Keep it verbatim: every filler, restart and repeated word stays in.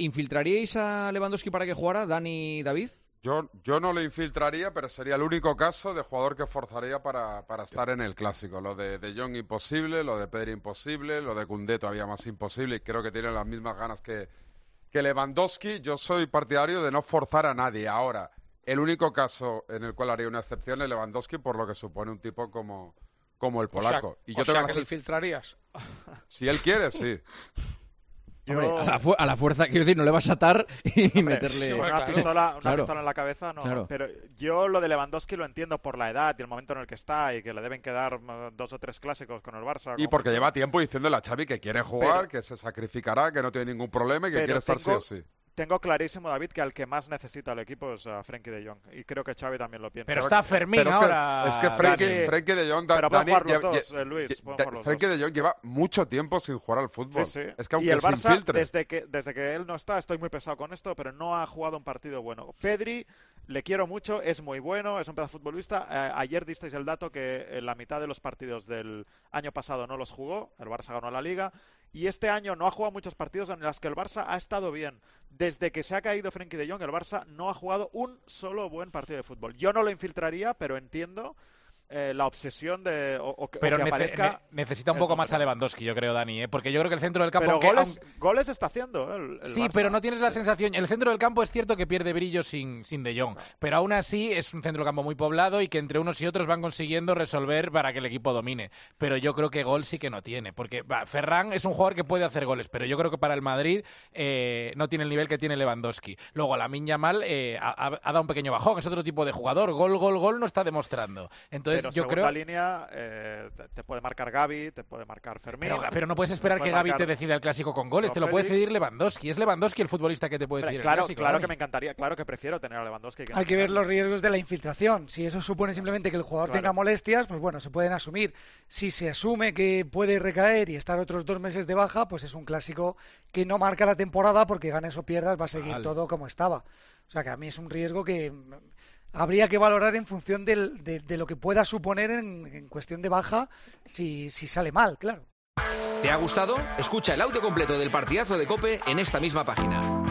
¿infiltraríais a Lewandowski para que jugara, Dani, David? Yo, yo no lo infiltraría, pero sería el único caso de jugador que forzaría para, para estar en el Clásico. Lo de De Jong imposible, lo de Pedri imposible, lo de Koundé todavía más imposible y creo que tienen las mismas ganas que, que Lewandowski. Yo soy partidario de no forzar a nadie. Ahora, el único caso en el cual haría una excepción es Lewandowski por lo que supone un tipo como, como el polaco. O sea, y yo o tengo sea la que sens- le infiltrarías. Si él quiere, sí. Yo... Hombre, a, la fu- a la fuerza, quiero decir, no le vas a atar y Hombre, meterle... una, Claro. pistola, una Claro. pistola en la cabeza, no. Claro. Pero yo lo de Lewandowski lo entiendo por la edad y el momento en el que está y que le deben quedar mm, dos o tres clásicos con el Barça. Y como porque mucho. lleva tiempo diciéndole a Xavi que quiere jugar, Pero- que se sacrificará, que no tiene ningún problema y que Pero quiere estar tengo- sí o sí. Tengo clarísimo, David, que al que más necesita el equipo es a Frenkie de Jong. Y creo que Xavi también lo piensa. Pero está Fermín Pero es que, ahora. es que Frenkie, Dani. Frenkie de Jong, da- Pero pueden Dani, jugar los lle- dos, lle- eh, Luis, lle- pueden da- jugar los Frenkie dos. de Jong lleva mucho tiempo sin jugar al fútbol. Sí, sí. Es que aunque y el se Barça, infiltre... desde que, desde que él no está, estoy muy pesado con esto, pero no ha jugado un partido bueno. Pedri, le quiero mucho, es muy bueno, es un pedazo futbolista. Eh, ayer disteis el dato que en la mitad de los partidos del año pasado no los jugó, el Barça ganó la Liga, y este año no ha jugado muchos partidos en los que el Barça ha estado bien. Desde que se ha caído Frenkie de Jong, el Barça no ha jugado un solo buen partido de fútbol. Yo no lo infiltraría, pero entiendo eh, la obsesión de o, o que, Pero o que nece- aparezca... ne- necesita un el poco más a nombre. Lewandowski, yo creo, Dani, ¿eh? Porque yo creo que el centro del campo... Pero aunque- goles, aunque- goles está haciendo, ¿eh? el, el Sí, Barça. pero no tienes la sensación... El centro del campo es cierto que pierde brillo sin, sin De Jong, pero aún así es un centro del campo muy poblado y que entre unos y otros van consiguiendo resolver para que el equipo domine. Pero yo creo que gol sí que no tiene, porque va, Ferran es un jugador que puede hacer goles, pero yo creo que para el Madrid eh, no tiene el nivel que tiene Lewandowski. Luego, Lamine Yamal eh, ha, ha- ha dado un pequeño bajón, es otro tipo de jugador. Gol, gol, gol no está demostrando. Entonces Pero yo segunda creo... línea eh, te, te puede marcar Gavi, te puede marcar Fermín. Pero, pero no puedes esperar puede que Gavi marcar- te decida el clásico con goles, Pero te lo puede Félix- decidir Lewandowski. Es Lewandowski el futbolista que te puede Hombre, decidir claro, el clásico. claro Dani. que me encantaría, claro que prefiero tener a Lewandowski. Que Hay no que ver tenerlo. los riesgos de la infiltración. Si eso supone simplemente que el jugador Claro. tenga molestias, pues bueno, se pueden asumir. Si se asume que puede recaer y estar otros dos meses de baja, pues es un clásico que no marca la temporada porque ganes o pierdas va a seguir Vale. todo como estaba. O sea que a mí es un riesgo que mm, habría que valorar en función del- de, de lo que pueda suponer en, en cuestión de baja si, si sale mal, claro. ¿Te ha gustado? Escucha el audio completo del partidazo de COPE en esta misma página.